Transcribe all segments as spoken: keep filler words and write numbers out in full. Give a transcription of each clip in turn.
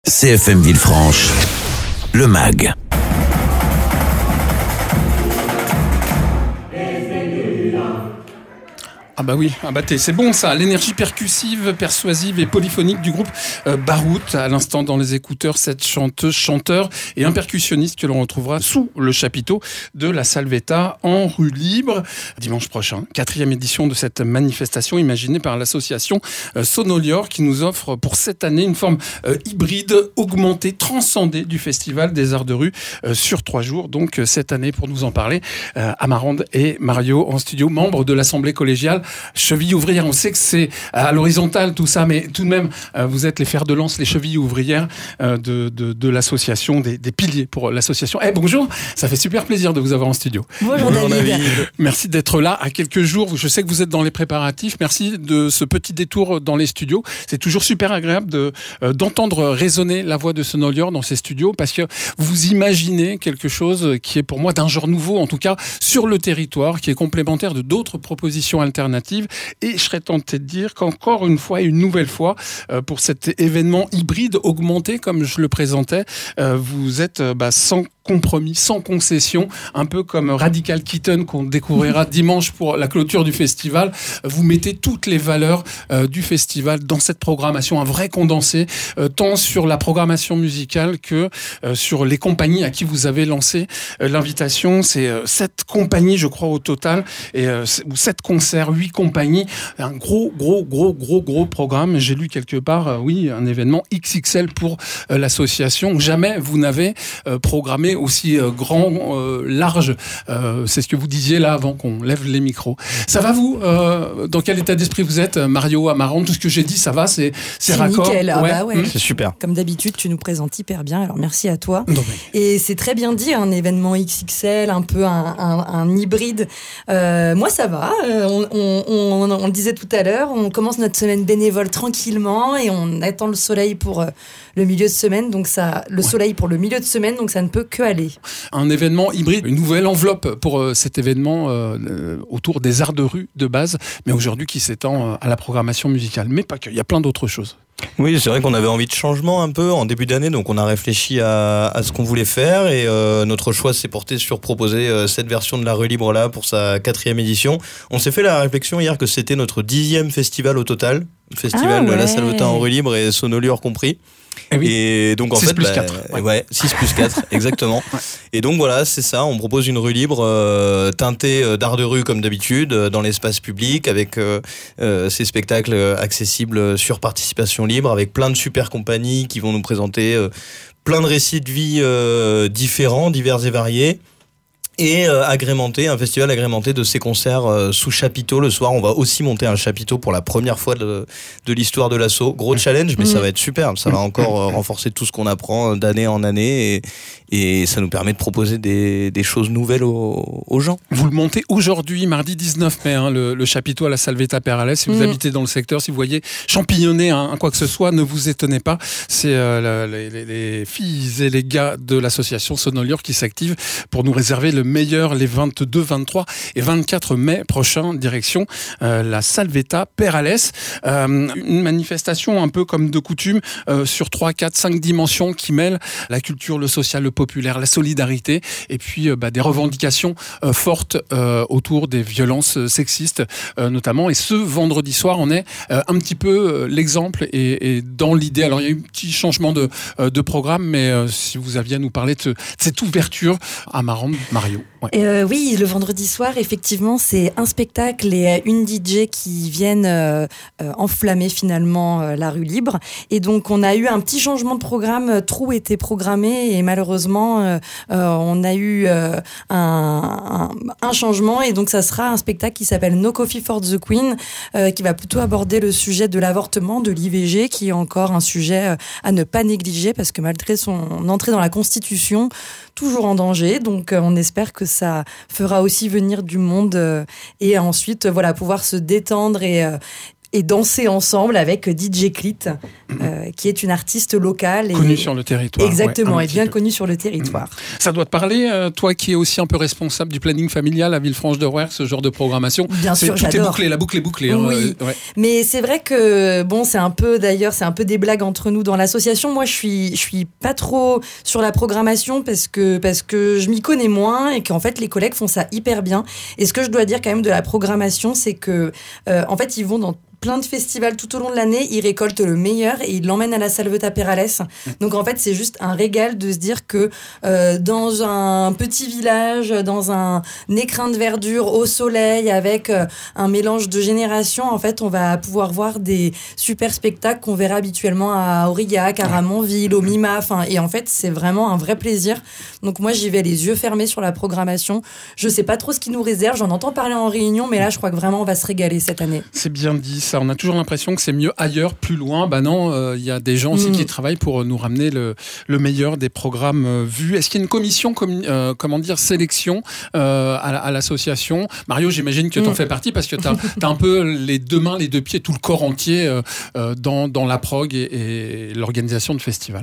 C F M Villefranche, le M A G. Ah bah oui, ah bah t'es, c'est bon ça, l'énergie percussive, persuasive et polyphonique du groupe euh, Barout, à l'instant dans les écouteurs, cette chanteuse, chanteur et un percussionniste que l'on retrouvera sous le chapiteau de la Salvetta en rue Libre, dimanche prochain. Quatrième édition de cette manifestation imaginée par l'association euh, Sonolior qui nous offre pour cette année une forme euh, hybride, augmentée, transcendée du Festival des Arts de Rue euh, sur trois jours. Donc euh, cette année, pour nous en parler, euh, Amarande et Mario en studio, membres de l'Assemblée collégiale Cheville ouvrière. On sait que c'est à l'horizontale tout ça, mais tout de même, vous êtes les fers de lance, les chevilles ouvrières de, de, de l'association, des, des piliers pour l'association. Eh, bonjour, ça fait super plaisir de vous avoir en studio. Bonjour, bonjour David. David. Merci d'être là à quelques jours. Je sais que vous êtes dans les préparatifs. Merci de ce petit détour dans les studios. C'est toujours super agréable de, euh, d'entendre résonner la voix de Sonolior dans ces studios parce que vous imaginez quelque chose qui est pour moi d'un genre nouveau, en tout cas sur le territoire, qui est complémentaire de d'autres propositions alternatives. Et je serais tenté de dire qu'encore une fois et une nouvelle fois, euh, pour cet événement hybride augmenté, comme je le présentais, euh, vous êtes euh, bah, sans compromis, sans concession, un peu comme Radical Kitten qu'on découvrira dimanche pour la clôture du festival. Vous mettez toutes les valeurs euh, du festival dans cette programmation, un vrai condensé, euh, tant sur la programmation musicale que euh, sur les compagnies à qui vous avez lancé euh, l'invitation. C'est euh, sept compagnies, je crois, au total, et euh, ou sept concerts, huit compagnies, un gros, gros, gros, gros, gros programme. J'ai lu quelque part, euh, oui, un événement X X L pour euh, l'association. Jamais vous n'avez euh, programmé aussi euh, grand, euh, large. Euh, c'est ce que vous disiez là avant qu'on lève les micros. Ça va vous euh, dans quel état d'esprit vous êtes, Mario, Amarande? Tout ce que j'ai dit, ça va? C'est, c'est, c'est raccord? Nickel. Ah ouais. bah ouais. Mmh. C'est super. Comme d'habitude, tu nous présentes hyper bien. Alors merci à toi. Non, mais... Et c'est très bien dit, un événement X X L, un peu un, un, un hybride. Euh, moi, ça va. Euh, on, on, on, on le disait tout à l'heure, on commence notre semaine bénévole tranquillement et on attend le soleil pour euh, le milieu de semaine. Donc ça, le ouais. soleil pour le milieu de semaine, donc ça ne peut que aller. Un événement hybride, une nouvelle enveloppe pour euh, cet événement euh, euh, autour des arts de rue de base, mais aujourd'hui qui s'étend euh, à la programmation musicale. Mais pas que, il y a plein d'autres choses. Oui, c'est vrai qu'on avait envie de changement un peu en début d'année, donc on a réfléchi à, à ce qu'on voulait faire et euh, notre choix s'est porté sur proposer euh, cette version de la rue Libre là pour sa quatrième édition. On s'est fait la réflexion hier que c'était notre dixième festival au total, festival ah ouais. de la Salvetta en rue Libre et Sonolior compris. Et, oui. et donc en six fait plus bah, quatre. Ouais. ouais, six plus quatre exactement. Ouais. Et donc voilà, c'est ça, on propose une rue libre euh, teintée euh, d'art de rue comme d'habitude euh, dans l'espace public avec euh, euh, ces spectacles accessibles sur participation libre avec plein de super compagnies qui vont nous présenter euh, plein de récits de vie euh, différents, divers et variés. Et euh, agrémenté, un festival agrémenté de ces concerts euh, sous chapiteau. Le soir, on va aussi monter un chapiteau pour la première fois de, de l'histoire de l'asso. Gros challenge, mais mmh. ça va être super. Ça va encore euh, renforcer tout ce qu'on apprend d'année en année et, et ça nous permet de proposer des, des choses nouvelles aux, aux gens. Vous le montez aujourd'hui, mardi dix-neuf mai, hein, le, le chapiteau à la Salvetta Perales. Si vous mmh. habitez dans le secteur, si vous voyez champignonner hein, quoi que ce soit, ne vous étonnez pas. C'est euh, les, les, les filles et les gars de l'association Sonolior qui s'activent pour nous réserver le meilleur les vingt-deux, vingt-trois et vingt-quatre mai prochains, direction euh, la Salvetta Perales. Euh, une manifestation un peu comme de coutume euh, sur trois, quatre, cinq dimensions qui mêlent la culture, le social, le populaire, la solidarité et puis euh, bah, des revendications euh, fortes euh, autour des violences sexistes euh, notamment. Et ce vendredi soir, on est euh, un petit peu euh, l'exemple et, et dans l'idée. Alors il y a eu un petit changement de, euh, de programme, mais euh, si vous aviez à nous parler de, ce, de cette ouverture, Amarande, Mario. Ouais. Euh, oui, le vendredi soir, effectivement, c'est un spectacle et une D J qui viennent euh, euh, enflammer finalement euh, la rue Libre. Et donc, on a eu un petit changement de programme. Trou était programmé et malheureusement, euh, euh, on a eu euh, un, un, un changement. Et donc, ça sera un spectacle qui s'appelle No Coffee for the Queen, euh, qui va plutôt aborder le sujet de l'avortement, de l'I V G, qui est encore un sujet euh, à ne pas négliger parce que malgré son entrée dans la Constitution, toujours en danger. Donc, euh, on espère que ça fera aussi venir du monde euh, et ensuite, euh, voilà, pouvoir se détendre et, euh, et danser ensemble avec D J Clit, euh, qui est une artiste locale. Connue et... sur le territoire. Exactement, ouais, et bien connue sur le territoire. Ça doit te parler, euh, toi qui es aussi un peu responsable du planning familial à Villefranche-de-Rouergue, ce genre de programmation. Bien c'est, sûr, tout j'adore. Tout est bouclé, la boucle est bouclée. Oui, hein, ouais. Mais c'est vrai que, bon, c'est un peu, d'ailleurs, c'est un peu des blagues entre nous dans l'association. Moi, je suis, je suis pas trop sur la programmation parce que, parce que je m'y connais moins et qu'en fait, les collègues font ça hyper bien. Et ce que je dois dire quand même de la programmation, c'est que, euh, en fait, ils vont dans plein de festivals tout au long de l'année, ils récoltent le meilleur et ils l'emmènent à la Salvetat Perales. Donc en fait, c'est juste un régal de se dire que euh, dans un petit village, dans un écrin de verdure au soleil, avec euh, un mélange de générations, en fait, on va pouvoir voir des super spectacles qu'on verra habituellement à Aurillac, à Ramonville, au Mima. Enfin, et en fait, c'est vraiment un vrai plaisir. Donc moi, j'y vais les yeux fermés sur la programmation. Je sais pas trop ce qui nous réserve. J'en entends parler en réunion, mais là, je crois que vraiment, on va se régaler cette année. C'est bien dit. Ça, on a toujours l'impression que c'est mieux ailleurs, plus loin. Ben non, il euh, y a des gens aussi mmh. qui travaillent pour nous ramener le, le meilleur des programmes euh, vus. Est-ce qu'il y a une commission, comme, euh, comment dire, sélection euh, à, à l'association ? Mario, j'imagine que tu en mmh. fais partie parce que tu as un peu les deux mains, les deux pieds, tout le corps entier euh, euh, dans, dans la prog et, et l'organisation de festivals.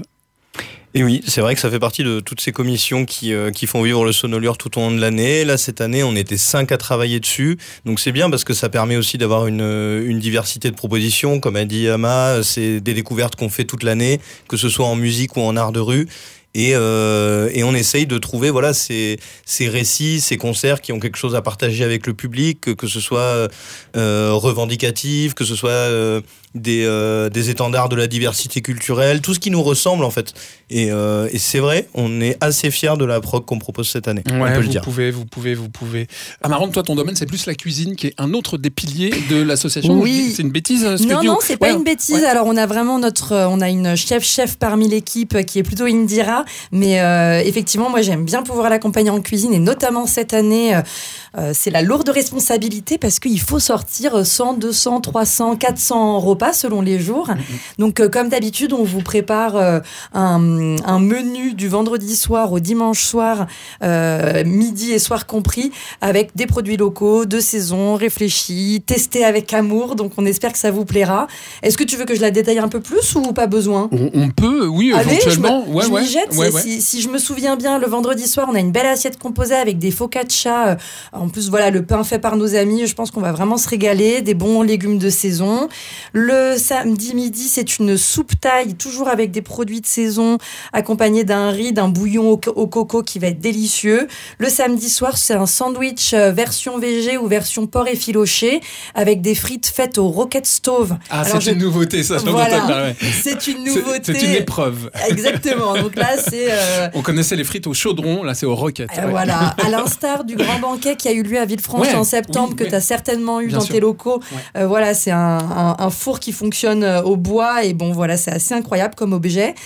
Et oui, c'est vrai que ça fait partie de toutes ces commissions qui, euh, qui font vivre le Sonolior tout au long de l'année. Là, cette année, on était cinq à travailler dessus. Donc c'est bien parce que ça permet aussi d'avoir une, une diversité de propositions. Comme a dit Ama, c'est des découvertes qu'on fait toute l'année, que ce soit en musique ou en art de rue. Et, euh, et on essaye de trouver voilà ces, ces récits, ces concerts qui ont quelque chose à partager avec le public, que, que ce soit euh, revendicatif, que ce soit euh, des, euh, des étendards de la diversité culturelle, tout ce qui nous ressemble en fait. Et, euh, et c'est vrai, on est assez fiers de la prog qu'on propose cette année. Ouais, on peut vous le dire. pouvez, vous pouvez, vous pouvez. Amarante, toi, ton domaine, c'est plus la cuisine, qui est un autre des piliers de l'association. Oui. C'est une bêtise, ce non, que tu non, dis. c'est pas ouais, une bêtise. Ouais. Alors, on a vraiment notre, on a une chef-chef parmi l'équipe qui est plutôt Indira, mais euh, effectivement, moi, j'aime bien pouvoir l'accompagner en cuisine et notamment cette année, euh, c'est la lourde responsabilité parce qu'il faut sortir cent, deux cents, trois cents, quatre cents repas selon les jours. Mm-hmm. Donc, euh, comme d'habitude, on vous prépare euh, un, un menu du vendredi soir au dimanche soir, euh, midi et soir compris, avec des produits locaux, de saison, réfléchis, testés avec amour. Donc, on espère que ça vous plaira. Est-ce que tu veux que je la détaille un peu plus ou pas besoin ? On, on peut, oui, Allez, éventuellement. Je me, ouais, je ouais, m'y jette. ouais, ouais. Si, si je me souviens bien, le vendredi soir, on a une belle assiette composée avec des focaccia. En plus, voilà, le pain fait par nos amis. Je pense qu'on va vraiment se régaler. Des bons légumes de saison. Le samedi midi, c'est une soupe thaï, toujours avec des produits de saison, accompagné d'un riz, d'un bouillon au, au coco qui va être délicieux. Le samedi soir, c'est un sandwich version végé ou version porc effiloché avec des frites faites au rocket stove. Ah, Alors, c'est je... une nouveauté, ça. Je voilà, ouais. c'est une nouveauté. C'est, c'est une épreuve. Exactement. Donc là, c'est. Euh... On connaissait les frites au chaudron, là, c'est au rocket. Euh, ouais. Voilà. À l'instar du grand banquet qui a eu lieu à Villefranche ouais, en septembre, oui, que oui. tu as certainement eu Bien dans sûr. Tes locaux. Ouais. Euh, voilà, c'est un, un, un four qui fonctionne au bois et bon, voilà, c'est assez incroyable comme objet.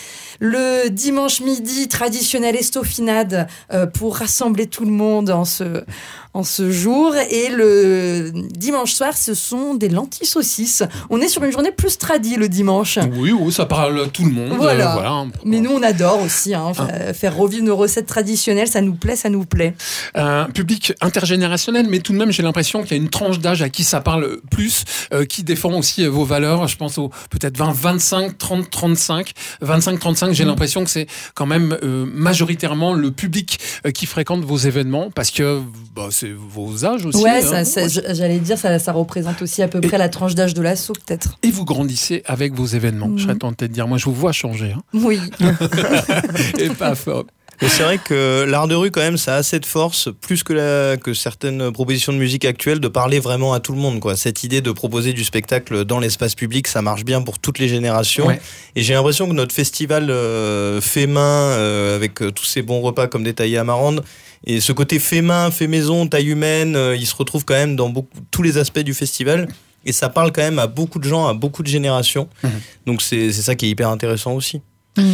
Le dimanche midi, traditionnelle estoffinade euh, pour rassembler tout le monde en ce, en ce jour. Et le dimanche soir, ce sont des lentilles saucisses. On est sur une journée plus tradie le dimanche. Oui, oui, ça parle à tout le monde. Voilà. Euh, voilà. Mais nous, on adore aussi hein, ah. faire revivre nos recettes traditionnelles. Ça nous plaît, ça nous plaît. Un public intergénérationnel, mais tout de même, j'ai l'impression qu'il y a une tranche d'âge à qui ça parle plus, euh, qui défend aussi vos valeurs. Je pense aux peut-être vingt, vingt-cinq, trente, trente-cinq. vingt-cinq, trente-cinq, j'ai l'impression que c'est quand même euh, majoritairement le public euh, qui fréquente vos événements parce que bah, c'est vos âges aussi. Ouais, hein. ça, ça, j'allais dire, ça, ça représente aussi à peu près et, la tranche d'âge de l'asso, peut-être. Et vous grandissez avec vos événements. Mmh. Je serais tenté de dire, moi, je vous vois changer. Hein. Oui. Et pas fort. Mais c'est vrai que l'art de rue, quand même, ça a assez de force, plus que, la, que certaines propositions de musique actuelles, de parler vraiment à tout le monde, quoi. Cette idée de proposer du spectacle dans l'espace public, ça marche bien pour toutes les générations. Ouais. Et j'ai l'impression que notre festival euh, fait main, euh, avec euh, tous ces bons repas comme détaillé à Marande, et ce côté fait main, fait maison, taille humaine, euh, il se retrouve quand même dans beaucoup, tous les aspects du festival. Et ça parle quand même à beaucoup de gens, à beaucoup de générations. Mmh. Donc c'est, c'est ça qui est hyper intéressant aussi. Mmh.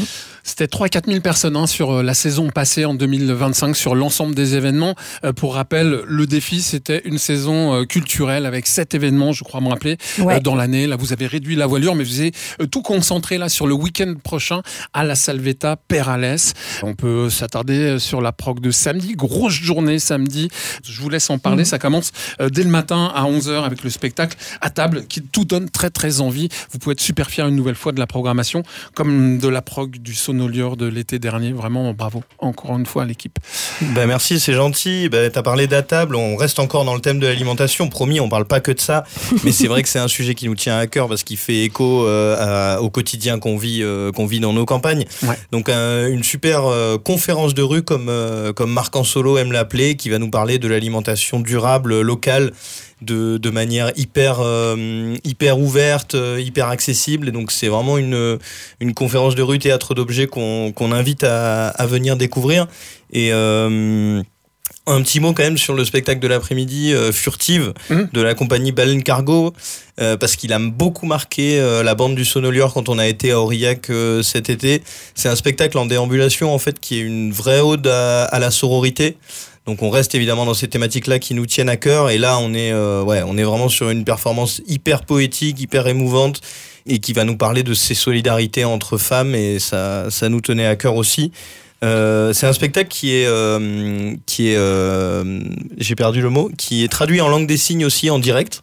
C'était trois à quatre mille personnes hein, sur la saison passée en deux mille vingt-cinq sur l'ensemble des événements. Euh, pour rappel, le défi, c'était une saison euh, culturelle avec sept événements, je crois me rappeler, ouais. euh, dans l'année. Là, vous avez réduit la voilure, mais vous avez euh, tout concentré là sur le week-end prochain à la Salvetta Perales. On peut s'attarder sur la prog de samedi. Grosse journée samedi. Je vous laisse en parler. Mmh. Ça commence euh, dès le matin à onze heures avec le spectacle à table qui tout donne très très envie. Vous pouvez être super fiers une nouvelle fois de la programmation, comme de la prog du Sonolior de l'été dernier. Vraiment, bravo encore une fois à l'équipe. Ben merci, c'est gentil. Ben, tu as parlé d'à table. On reste encore dans le thème de l'alimentation. Promis, on parle pas que de ça. Mais c'est vrai que c'est un sujet qui nous tient à cœur parce qu'il fait écho euh, à, au quotidien qu'on vit, euh, qu'on vit dans nos campagnes. Ouais. Donc, euh, une super euh, conférence de rue, comme, euh, comme Marc Ansolo aime l'appeler, qui va nous parler de l'alimentation durable, locale, de, de manière hyper, euh, hyper ouverte, hyper accessible. Et donc, c'est vraiment une, une conférence de rue théâtre d'objets qu'on, qu'on invite à, à venir découvrir. Et euh, un petit mot quand même sur le spectacle de l'après-midi, euh, Furtive, mmh. de la compagnie Baleine Cargo, euh, parce qu'il a beaucoup marqué euh, la bande du Sonolior quand on a été à Aurillac euh, cet été. C'est un spectacle en déambulation, en fait, qui est une vraie ode à, à la sororité. Donc on reste évidemment dans ces thématiques-là qui nous tiennent à cœur. Et là, on est, euh, ouais, on est vraiment sur une performance hyper poétique, hyper émouvante, et qui va nous parler de ces solidarités entre femmes. Et ça, ça nous tenait à cœur aussi. Euh, c'est un spectacle qui est, euh, qui est, euh, j'ai perdu le mot, qui est traduit en langue des signes aussi en direct.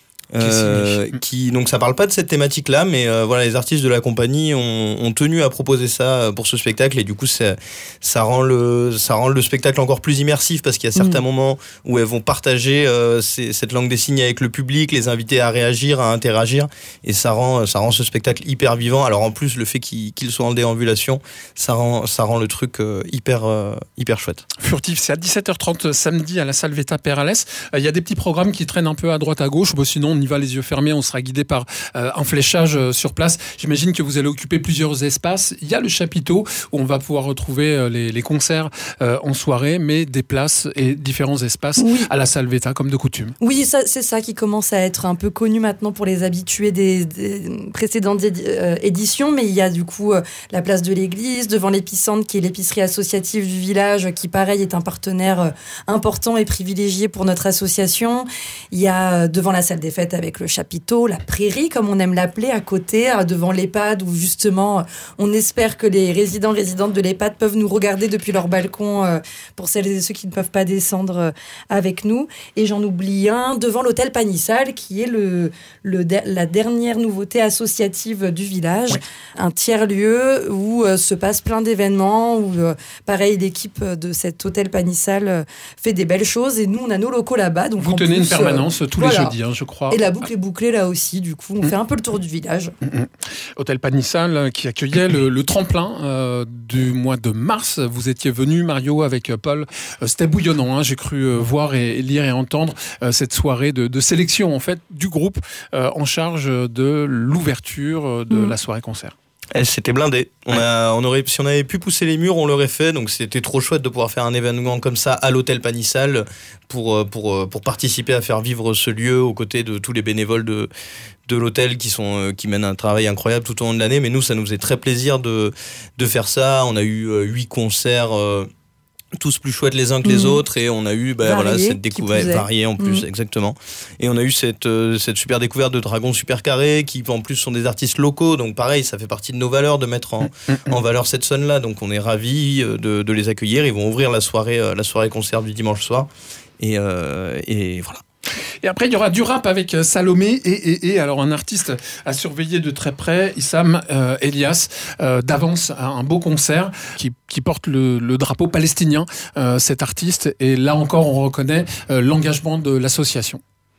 Euh, qui donc ça parle pas de cette thématique là, mais euh, voilà, les artistes de la compagnie ont, ont tenu à proposer ça pour ce spectacle, et du coup ça, ça rend le ça rend le spectacle encore plus immersif, parce qu'il y a certains mmh. moments où elles vont partager euh, ces, cette langue des signes avec le public, les inviter à réagir, à interagir, et ça rend ça rend ce spectacle hyper vivant. Alors en plus, le fait qu'il, qu'il soit en déambulation, ça rend ça rend le truc euh, hyper euh, hyper chouette. Furtif, c'est à dix-sept heures trente samedi à la Salvetta Perales. Il euh, y a des petits programmes qui traînent un peu à droite à gauche. Bon, sinon on y va les yeux fermés, on sera guidé par euh, un fléchage euh, sur place. J'imagine que vous allez occuper plusieurs espaces. Il y a le chapiteau où on va pouvoir retrouver euh, les, les concerts euh, en soirée, mais des places et différents espaces oui. à la Salvetta, comme de coutume. Oui, ça, c'est ça qui commence à être un peu connu maintenant pour les habitués des, des précédentes édi- euh, éditions, mais il y a du coup euh, la place de l'église, devant l'épicentre qui est l'épicerie associative du village, qui pareil est un partenaire euh, important et privilégié pour notre association. Il y a euh, devant la salle des fêtes avec le chapiteau, la prairie, comme on aime l'appeler, à côté, devant l'EHPAD, où justement, on espère que les résidents, résidentes de l'EHPAD peuvent nous regarder depuis leur balcon, euh, pour celles et ceux qui ne peuvent pas descendre euh, avec nous. Et j'en oublie un, devant l'hôtel Panissal, qui est le, le, la dernière nouveauté associative du village. Oui. Un tiers-lieu où euh, se passe plein d'événements, où, euh, pareil, l'équipe de cet hôtel Panissal euh, fait des belles choses. Et nous, on a nos locaux là-bas. Donc Vous tenez plus, une permanence euh, tous voilà. les jeudis, hein, je crois. Et la boucle est bouclée là aussi, du coup, on mmh. fait un peu le tour du village. Mmh. Hôtel Panissal qui accueillait le, le tremplin euh, du mois de mars. Vous étiez venu, Mario, avec Paul. Euh, c'était bouillonnant, hein. J'ai cru euh, voir et lire et entendre euh, cette soirée de, de sélection en fait du groupe euh, en charge de l'ouverture de mmh. la soirée concert. Eh, c'était blindé. On a, on aurait, si on avait pu pousser les murs, on l'aurait fait. Donc c'était trop chouette de pouvoir faire un événement comme ça à l'hôtel Panissal pour, pour, pour participer à faire vivre ce lieu aux côtés de tous les bénévoles de, de l'hôtel qui, sont, qui mènent un travail incroyable tout au long de l'année. Mais nous, ça nous faisait très plaisir de, de faire ça. On a eu huit concerts. Euh, tous plus chouettes les uns que les mmh. autres, et on a eu bah, voilà, cette découverte variée en plus, mmh. exactement. Et on a eu cette, euh, cette super découverte de Dragon Super Carré, qui en plus sont des artistes locaux, donc pareil, ça fait partie de nos valeurs de mettre en, mmh. en valeur cette scène-là, donc on est ravis de, de les accueillir. Ils vont ouvrir la soirée, euh, la soirée concert du dimanche soir, et, euh, et voilà. Et après, il y aura du rap avec Salomé et, et, et alors un artiste à surveiller de très près, Issam euh, Elias, euh, d'avance un beau concert qui, qui porte le, le drapeau palestinien, euh, cet artiste. Et là encore, on reconnaît euh, l'engagement de l'association.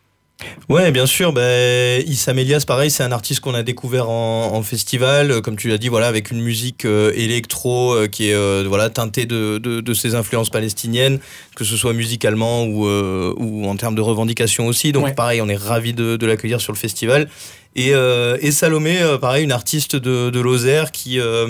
Ouais, bien sûr. Bah, Issam Elias, pareil, c'est un artiste qu'on a découvert en, en festival, comme tu l'as dit, voilà, avec une musique euh, électro euh, qui est euh, voilà teintée de, de, de ses influences palestiniennes, que ce soit musicalement ou, euh, ou en termes de revendication aussi. Donc, ouais. pareil, on est ravis de, de l'accueillir sur le festival. Et, euh, et Salomé, euh, pareil, une artiste de, de Lozère qui euh,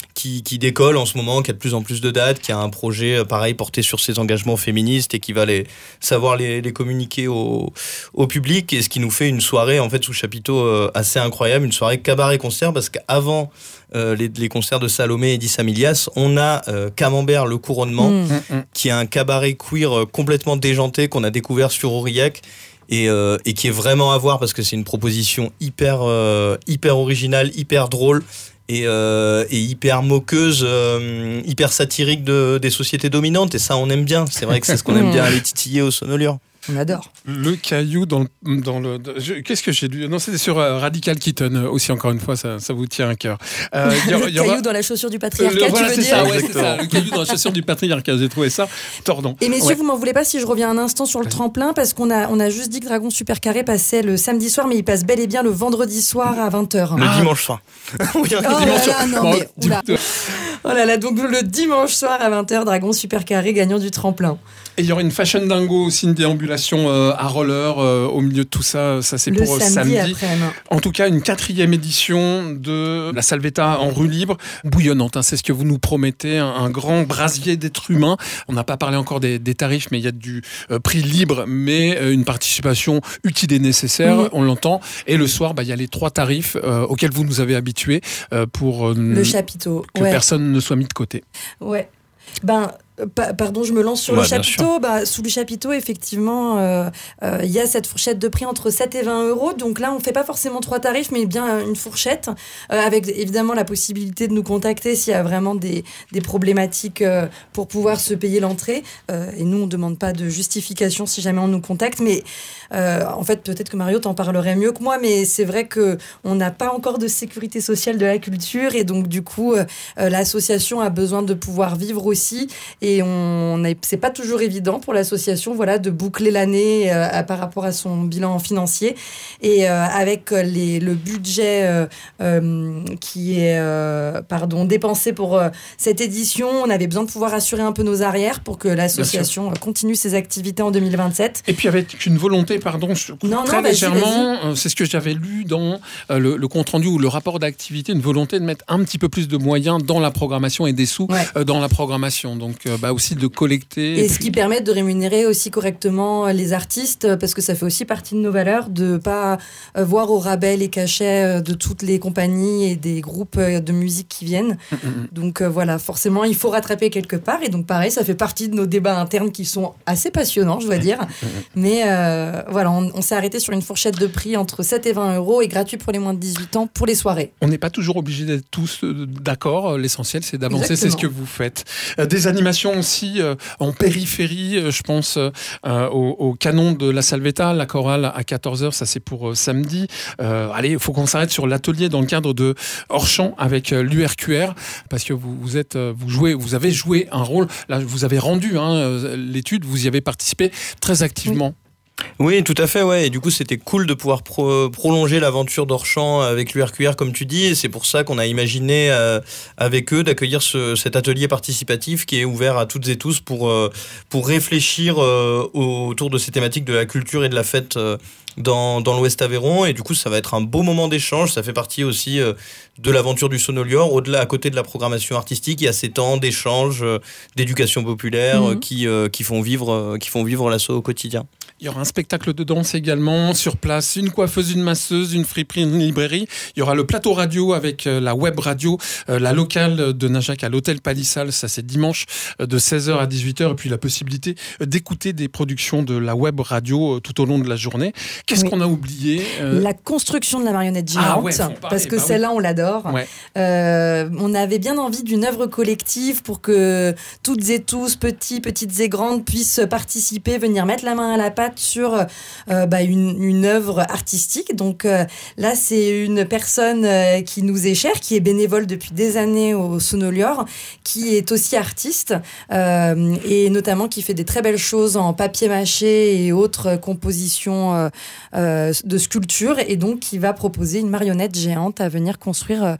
qui, qui décolle en ce moment, qui a de plus en plus de dates, qui a un projet pareil porté sur ses engagements féministes et qui va les, savoir les, les communiquer au, au public, et ce qui nous fait une soirée en fait sous chapiteau assez incroyable, une soirée cabaret-concert, parce qu'avant euh, les, les concerts de Salomé et d'Issa Milias, on a euh, Camembert le couronnement, mmh. qui est un cabaret queer complètement déjanté qu'on a découvert sur Aurillac. Et, euh, et qui est vraiment à voir parce que c'est une proposition hyper, euh, hyper originale, hyper drôle et, euh, et hyper moqueuse, euh, hyper satirique de, des sociétés dominantes. Et ça, on aime bien. C'est vrai que c'est ce qu'on aime bien aller titiller au Sonolior. On adore. Le caillou dans le... Dans le je, qu'est-ce que j'ai lu ? Non, c'était sur euh, Radical Kitten aussi, encore une fois, ça, ça vous tient à cœur. Euh, y aura, le caillou aura... dans la chaussure du patriarcat, le, voilà, tu veux c'est dire ça, ouais, c'est ça, le caillou dans la chaussure du patriarcat, j'ai trouvé ça tordant. Et messieurs, ouais. vous m'en voulez pas si je reviens un instant sur le tremplin, parce qu'on a, on a juste dit que Dragon Super Carré passait le samedi soir, mais il passe bel et bien le vendredi soir à vingt heures. Le ah. dimanche soir. oh là là, non, bon, mais, oula. Oh là là, donc le dimanche soir à vingt heures, Dragon Super Carré, gagnant du tremplin. Et il y aura une fashion dingo aussi, une déambulation euh, à roller euh, au milieu de tout ça. Ça, c'est le pour samedi. samedi. En tout cas, une quatrième édition de la Salvetta en rue libre, bouillonnante. Hein, c'est ce que vous nous promettez, un, un grand brasier d'êtres humains. On n'a pas parlé encore des, des tarifs, mais il y a du euh, prix libre, mais euh, une participation utile et nécessaire. Mmh. On l'entend. Et le soir, bah, il y a les trois tarifs euh, auxquels vous nous avez habitués euh, pour euh, le chapiteau. Que ouais. personne ne soit mis de côté. Ouais. Ben. Pa- pardon, je me lance sur ouais, le chapiteau. Bah, sous le chapiteau, effectivement, il euh, euh, y a cette fourchette de prix entre sept et vingt euros. Donc là, on ne fait pas forcément trois tarifs, mais bien une fourchette, euh, avec évidemment la possibilité de nous contacter s'il y a vraiment des, des problématiques euh, pour pouvoir se payer l'entrée. Euh, et nous, on ne demande pas de justification si jamais on nous contacte. Mais euh, en fait, peut-être que Mario t'en parlerait mieux que moi, mais c'est vrai qu'on n'a pas encore de sécurité sociale de la culture. Et donc, du coup, euh, l'association a besoin de pouvoir vivre aussi. Et Et on est, c'est pas toujours évident pour l'association, voilà, de boucler l'année euh, par rapport à son bilan financier. Et euh, avec les, le budget euh, euh, qui est euh, pardon, dépensé pour euh, cette édition, on avait besoin de pouvoir assurer un peu nos arrières pour que l'association continue ses activités en deux mille vingt-sept. Et puis avec une volonté, pardon, je coupe non, très non, vas-y, légèrement, vas-y. C'est ce que j'avais lu dans euh, le, le compte-rendu ou le rapport d'activité, une volonté de mettre un petit peu plus de moyens dans la programmation et des sous ouais. euh, dans la programmation. Donc, euh, bah, aussi de collecter. Et, et ce puis... qui permet de rémunérer aussi correctement les artistes, parce que ça fait aussi partie de nos valeurs, de ne pas voir au rabais les cachets de toutes les compagnies et des groupes de musique qui viennent. Mm-hmm. Donc euh, voilà, forcément, il faut rattraper quelque part. Et donc pareil, ça fait partie de nos débats internes qui sont assez passionnants, je dois dire. Mm-hmm. Mais euh, voilà, on, on s'est arrêté sur une fourchette de prix entre sept et vingt euros et gratuit pour les moins de dix-huit ans pour les soirées. On n'est pas toujours obligé d'être tous d'accord. L'essentiel, c'est d'avancer. Exactement. C'est ce que vous faites. Euh, des animations aussi euh, en périphérie, euh, je pense euh, au, au canon de la Salvetta, la chorale à quatorze heures, ça c'est pour euh, samedi. Euh, allez, il faut qu'on s'arrête sur l'atelier dans le cadre de Hors-Champ avec euh, l'U R Q R, parce que vous, vous êtes, vous jouez, vous avez joué un rôle. Là, vous avez rendu hein, l'étude, vous y avez participé très activement. Oui. Oui, tout à fait, ouais. Et du coup, c'était cool de pouvoir pro- prolonger l'aventure d'Hors-Champ avec l'U R Q R, comme tu dis. Et c'est pour ça qu'on a imaginé euh, avec eux d'accueillir ce, cet atelier participatif qui est ouvert à toutes et tous pour, euh, pour réfléchir euh, autour de ces thématiques de la culture et de la fête euh, dans, dans l'Ouest Aveyron. Et du coup, ça va être un beau moment d'échange. Ça fait partie aussi euh, de l'aventure du Sonolior. Au-delà, à côté de la programmation artistique, il y a ces temps d'échange, euh, d'éducation populaire mmh. euh, qui, euh, qui font vivre, euh, qui font vivre l'asso au quotidien. Il y aura un spectacle de danse également sur place, une coiffeuse, une masseuse, une friperie, une librairie. Il y aura le plateau radio avec la web radio, euh, la locale de Najac à l'hôtel Palissal, ça c'est dimanche de seize heures à dix-huit heures, et puis la possibilité d'écouter des productions de la web radio tout au long de la journée. Qu'est-ce oui. qu'on a oublié euh... La construction de la marionnette géante, ah ouais, parce que bah celle-là oui. on l'adore. Ouais. Euh, on avait bien envie d'une œuvre collective pour que toutes et tous, petits, petites et grandes, puissent participer, venir mettre la main à la pâte sur euh, bah, une, une œuvre artistique. Donc euh, là, c'est une personne euh, qui nous est chère, qui est bénévole depuis des années au Sonolior, qui est aussi artiste euh, et notamment qui fait des très belles choses en papier mâché et autres compositions euh, euh, de sculpture, et donc qui va proposer une marionnette géante à venir construire euh,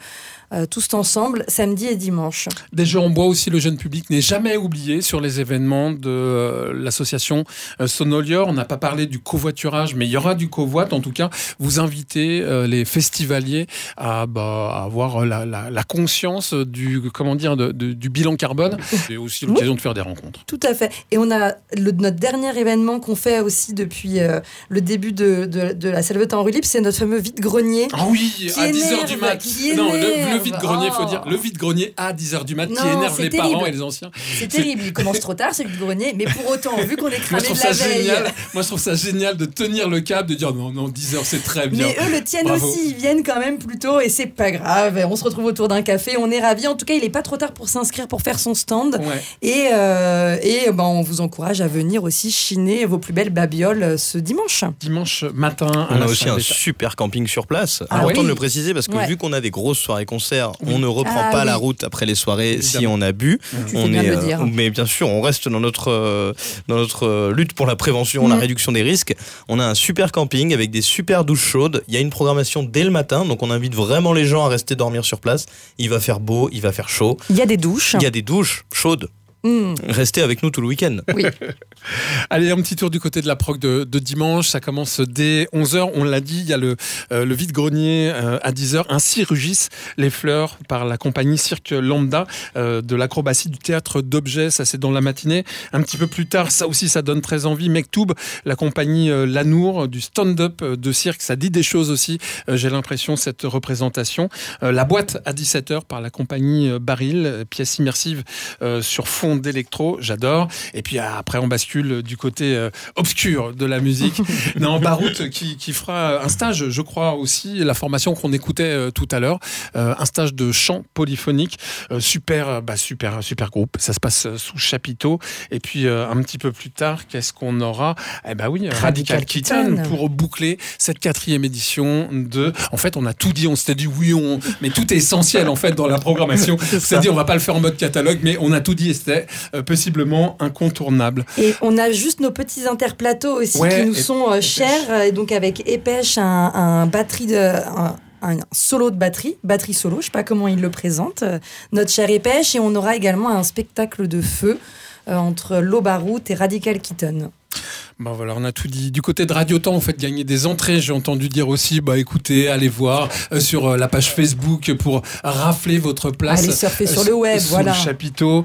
euh, tous ensemble, samedi et dimanche. Des jeux en bois aussi, le jeune public n'est jamais oublié sur les événements de euh, l'association euh, Sonolior. On n'a pas parlé du covoiturage, mais il y aura du covoit. En tout cas, vous invitez euh, les festivaliers à, bah, à avoir la, la, la conscience du, comment dire, de, de, du bilan carbone et aussi l'occasion de faire des rencontres. Tout à fait. Et on a le, notre dernier événement qu'on fait aussi depuis euh, le début de, de, de la Salvetat en rue libre, c'est notre fameux vide-grenier. Ah oui, à dix heures du mat. Qui non, le, énerve. le vide-grenier, il oh. faut dire, le vide-grenier à dix heures du mat Non, qui énerve les terrible. parents et les anciens. C'est terrible, il commence trop tard, c'est le vide-grenier, mais pour autant, vu qu'on est Moi, cramé je trouve de la ça veille... génial. Moi, je trouve ça génial de tenir le cap, de dire non, non, dix heures, c'est très bien. Mais eux le tiennent Bravo. aussi, ils viennent quand même plus tôt et c'est pas grave. On se retrouve autour d'un café, on est ravis. En tout cas, il est pas trop tard pour s'inscrire, pour faire son stand. Ouais. Et, euh, et ben, on vous encourage à venir aussi chiner vos plus belles babioles ce dimanche. Dimanche matin, à On la a aussi un Salvetat. super camping sur place. Ah Important oui. de le préciser parce que Ouais. vu qu'on a des grosses soirées-concerts, on ne reprend Ah pas oui. la route après les soirées Évidemment. si on a bu. Tu On fais bien de est, le dire. euh, mais bien sûr, on reste dans notre, euh, dans notre euh, lutte pour la prévention, la Mm. réduction des risques. On a un super camping avec des super douches chaudes. Il y a une programmation dès le matin, donc on invite vraiment les gens à rester dormir sur place. Il va faire beau, il va faire chaud. Il y a des douches. Il y a des douches chaudes. Mmh. Restez avec nous tout le week-end. Oui. Allez, un petit tour du côté de la prog de, de dimanche. Ça commence dès onze heures. On l'a dit, il y a le, euh, le vide-grenier euh, à dix heures. Ainsi rugissent les fleurs par la compagnie Cirque Lambda euh, de l'acrobatie du théâtre d'objets. Ça, c'est dans la matinée. Un petit peu plus tard, ça aussi, ça donne très envie. Mektoub, la compagnie euh, Lanour, du stand-up euh, de cirque. Ça dit des choses aussi, euh, j'ai l'impression, cette représentation. Euh, la boîte à dix-sept heures par la compagnie euh, Baril, euh, pièce immersive euh, sur fond d'électro. J'adore. Et puis après, on bascule du côté euh, obscur de la musique. Non, Barout qui, qui fera un stage, je crois aussi, la formation qu'on écoutait euh, tout à l'heure, euh, un stage de chant polyphonique, euh, super, bah, super, super groupe. Ça se passe sous chapiteau. Et puis euh, un petit peu plus tard, qu'est-ce qu'on aura ? Eh ben oui, Radical, Radical Kitten Kitten. pour boucler cette quatrième édition de. En fait, on a tout dit, on s'était dit oui, on. Mais tout est essentiel en fait dans la programmation. C'est-à-dire, on va pas le faire en mode catalogue, mais on a tout dit et c'était euh, possiblement incontournable. Et on a juste nos petits interplateaux aussi Ouais, qui nous et- sont euh, chers. Et donc avec Épêche, un, un batterie de... Un, un solo de batterie, batterie solo, je sais pas comment il le présente, euh, notre cher Épêche. Et on aura également un spectacle de feu euh, entre Lobarout et Radical Kitten. Bon voilà, on a tout dit. Du côté de Radio Temps, on fait gagner des entrées. J'ai entendu dire aussi, bah écoutez, allez voir euh, sur euh, la page Facebook pour rafler votre place. Allez surfer sur euh, le web, sous voilà. le chapiteau.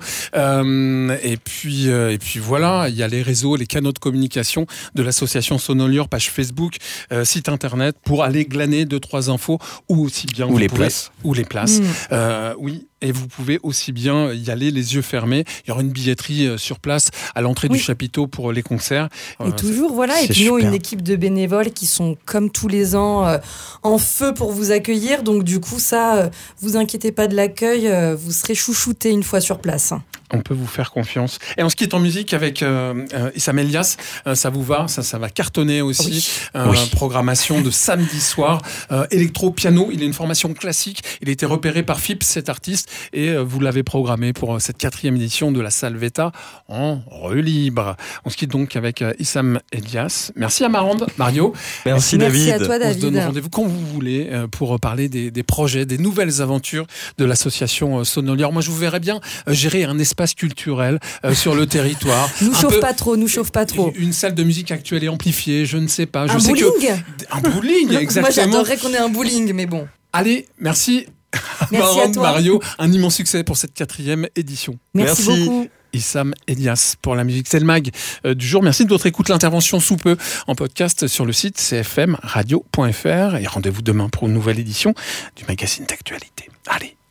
Euh, et puis euh, et puis voilà, il y a les réseaux, les canaux de communication de l'association Sonolior, page Facebook, euh, site internet pour aller glaner deux trois infos ou aussi bien Ou vous les pouvez- places. ou les places. Mm. Euh, oui. Et vous pouvez aussi bien y aller les yeux fermés. Il y aura une billetterie euh, sur place à l'entrée Oui. du chapiteau pour les concerts. Et Euh, toujours, voilà. Et c'est puis nous, super. une équipe de bénévoles qui sont, comme tous les ans, euh, en feu pour vous accueillir. Donc, du coup, ça, euh, vous inquiétez pas de l'accueil. euh, vous serez chouchoutés une fois sur place. On peut vous faire confiance. Et on se quitte en musique avec euh, euh, Issam Elias. Euh, ça vous va ? Ça, ça va cartonner aussi. Oui. Euh, Oui. Programmation de samedi soir. Euh, électro-piano. Il a une formation classique. Il a été repéré par F I P, cet artiste. Et euh, vous l'avez programmé pour euh, cette quatrième édition de la Salvetat en rue libre. On se quitte donc avec euh, Issam Elias. Merci à Marande, Mario. Merci, Merci David. à toi, On se donne David. rendez-vous quand vous voulez euh, pour parler des, des projets, des nouvelles aventures de l'association euh, Sonolior. Moi, je vous verrais bien euh, gérer un espace culturel euh, sur le territoire. Nous Un chauffe peu- pas trop, nous chauffe pas trop. Une salle de musique actuelle et amplifiée, je ne sais pas. Je Un sais bowling que un bowling, Moi, exactement. j'adorerais qu'on ait un bowling, mais bon. Allez, merci. Merci à Marande, toi. Mario, un immense succès pour cette quatrième édition. Merci, Merci. beaucoup. Issam Elias pour la musique. C'est le mag euh, du jour. Merci de votre écoute. L'intervention sous peu en podcast sur le site c f m radio point f r. Et rendez-vous demain pour une nouvelle édition du magazine d'actualité. Allez.